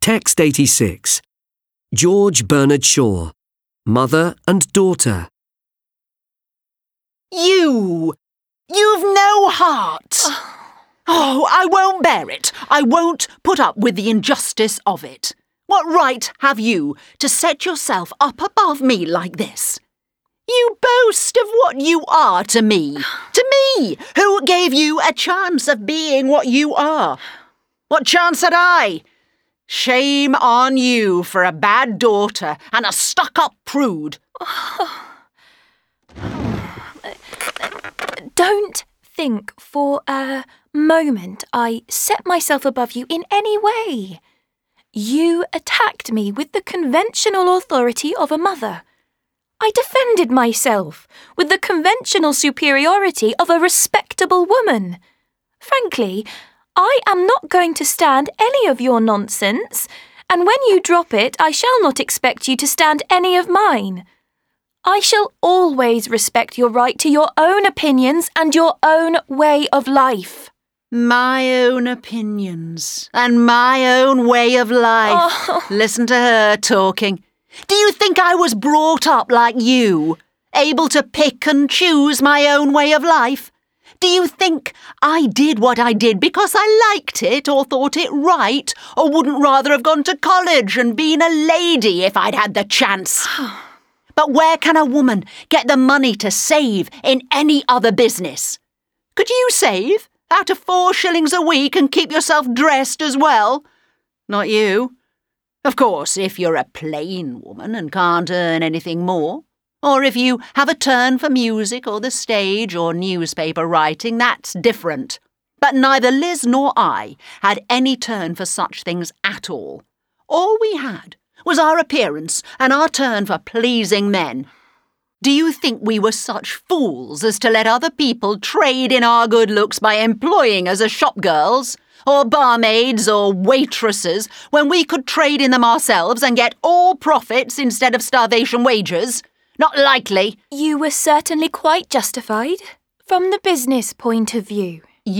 Text 86. George Bernard Shaw. Mother and daughter. You've no heart. Oh, I won't bear it. I won't put up with the injustice of it. What right have you to set yourself up above me like this? You boast of what you are to me. To me, who gave you a chance of being what you are. What chance had I? Shame on you for a bad daughter and a stuck-up prude. Don't think for a moment I set myself above you in any way. You attacked me with the conventional authority of a mother. I defended myself with the conventional superiority of a respectable woman. Frankly, I am not going to stand any of your nonsense, and when you drop it, I shall not expect you to stand any of mine. I shall always respect your right to your own opinions and your own way of life. My own opinions and my own way of life. Oh. Listen to her talking. Do you think I was brought up like you, able to pick and choose my own way of life? Do you think I did what I did because I liked it or thought it right, or wouldn't rather have gone to college and been a lady if I'd had the chance? But where can a woman get the money to save in any other business? Could you save out of 4 shillings a week and keep yourself dressed as well? Not you. Of course, if you're a plain woman and can't earn anything more, or if you have a turn for music or the stage or newspaper writing, that's different. But neither Liz nor I had any turn for such things at all. All we had was our appearance and our turn for pleasing men. Do you think we were such fools as to let other people trade in our good looks by employing us as shop girls, or barmaids or waitresses, when we could trade in them ourselves and get all profits instead of starvation wages? Not likely. You were certainly quite justified from the business point of view.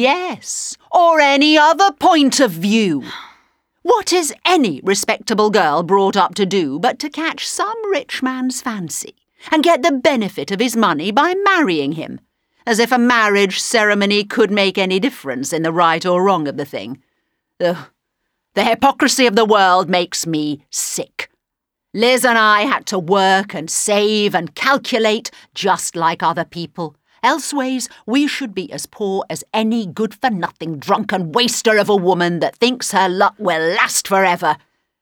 Yes, or any other point of view. What is any respectable girl brought up to do but to catch some rich man's fancy and get the benefit of his money by marrying him, as if a marriage ceremony could make any difference in the right or wrong of the thing? Ugh. The hypocrisy of the world makes me sick. Liz and I had to work and save and calculate just like other people. Elseways, we should be as poor as any good-for-nothing drunken waster of a woman that thinks her luck will last forever.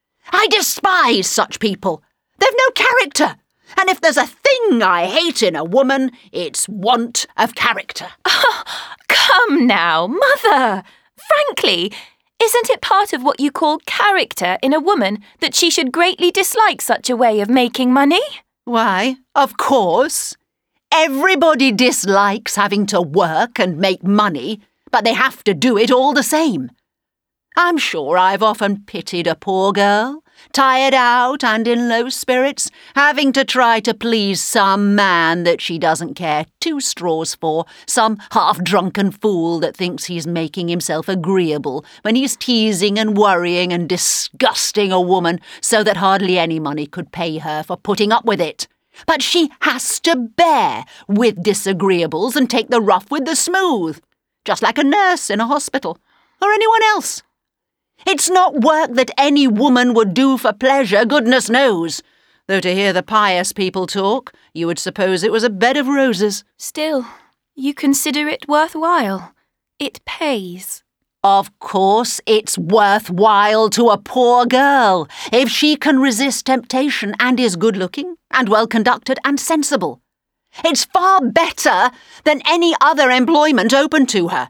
I despise such people. They've no character. And if there's a thing I hate in a woman, it's want of character. Oh, come now, Mother. Frankly, isn't it part of what you call character in a woman that she should greatly dislike such a way of making money? Why, of course. Everybody dislikes having to work and make money, but they have to do it all the same. I'm sure I've often pitied a poor girl, tired out and in low spirits, having to try to please some man that she doesn't care 2 straws for, some half-drunken fool that thinks he's making himself agreeable when he's teasing and worrying and disgusting a woman so that hardly any money could pay her for putting up with it. But she has to bear with disagreeables and take the rough with the smooth, just like a nurse in a hospital, or anyone else. It's not work that any woman would do for pleasure, goodness knows, though to hear the pious people talk, you would suppose it was a bed of roses. Still, you consider it worthwhile. It pays. Of course it's worthwhile to a poor girl if she can resist temptation and is good-looking and well-conducted and sensible. It's far better than any other employment open to her.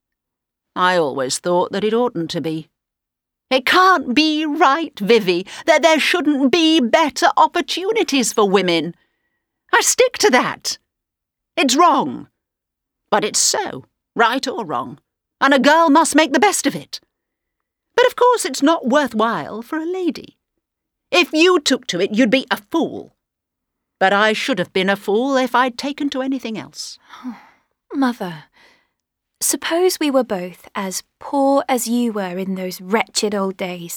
I always thought that it oughtn't to be. It can't be right, Vivy, that there shouldn't be better opportunities for women. I stick to that. It's wrong. But it's so, right or wrong, and a girl must make the best of it. But of course it's not worthwhile for a lady. If you took to it, you'd be a fool. But I should have been a fool if I'd taken to anything else. Mother, suppose we were both as poor as you were in those wretched old days.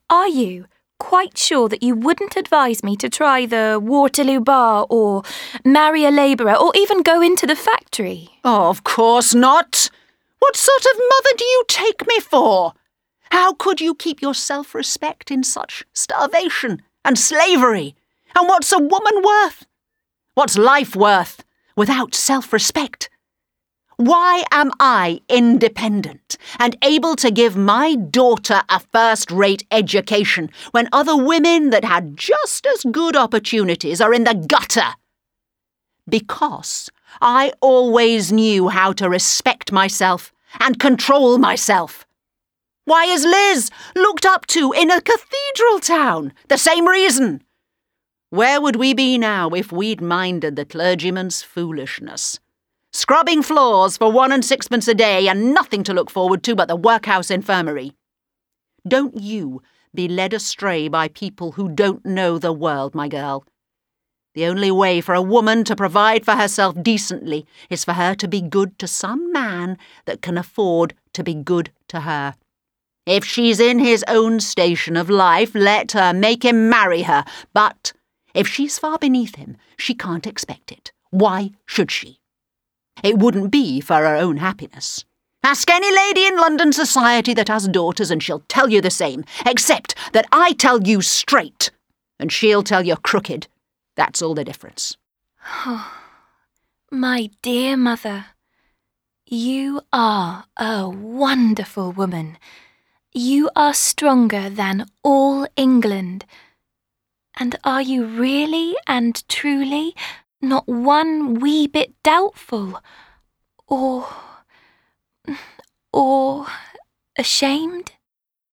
Are you quite sure that you wouldn't advise me to try the Waterloo Bar or marry a labourer or even go into the factory? Oh, of course not. What sort of mother do you take me for? How could you keep your self-respect in such starvation and slavery? And what's a woman worth? What's life worth without self-respect? Why am I independent and able to give my daughter a first-rate education when other women that had just as good opportunities are in the gutter? Because I always knew how to respect myself and control myself. Why is Liz looked up to in a cathedral town? The same reason. Where would we be now if we'd minded the clergyman's foolishness? Scrubbing floors for 1 and 6pence a day and nothing to look forward to but the workhouse infirmary. Don't you be led astray by people who don't know the world, my girl. The only way for a woman to provide for herself decently is for her to be good to some man that can afford to be good to her. If she's in his own station of life, let her, make him marry her. But if she's far beneath him, she can't expect it. Why should she? It wouldn't be for her own happiness. Ask any lady in London society that has daughters and she'll tell you the same, except that I tell you straight and she'll tell you crooked. That's all the difference. Oh, my dear mother, you are a wonderful woman. You are stronger than all England. And are you really and truly not one wee bit doubtful or ashamed?